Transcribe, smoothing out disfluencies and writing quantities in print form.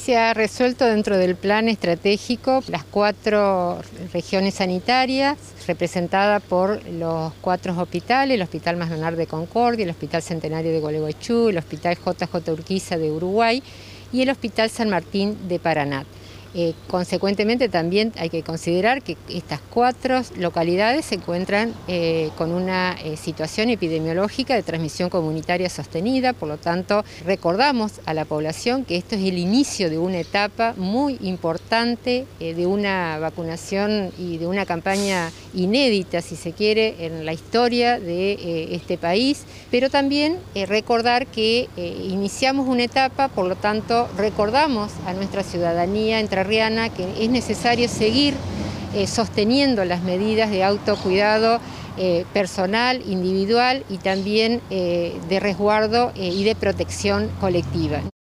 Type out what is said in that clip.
Se ha resuelto dentro del plan estratégico las 4 regiones sanitarias, representadas por los 4 hospitales: el Hospital Masnanar de Concordia, el Hospital Centenario de Gualeguaychú, el Hospital JJ Urquiza de Uruguay y el Hospital San Martín de Paraná. Consecuentemente, también hay que considerar que estas 4 localidades se encuentran con una situación epidemiológica de transmisión comunitaria sostenida. Por lo tanto, recordamos a la población que esto es el inicio de una etapa muy importante de una vacunación y de una campaña inédita, si se quiere, en la historia de este país, pero también recordar que iniciamos una etapa. Por lo tanto, recordamos a nuestra ciudadanía entrerriana que es necesario seguir sosteniendo las medidas de autocuidado personal, individual y también de resguardo y de protección colectiva.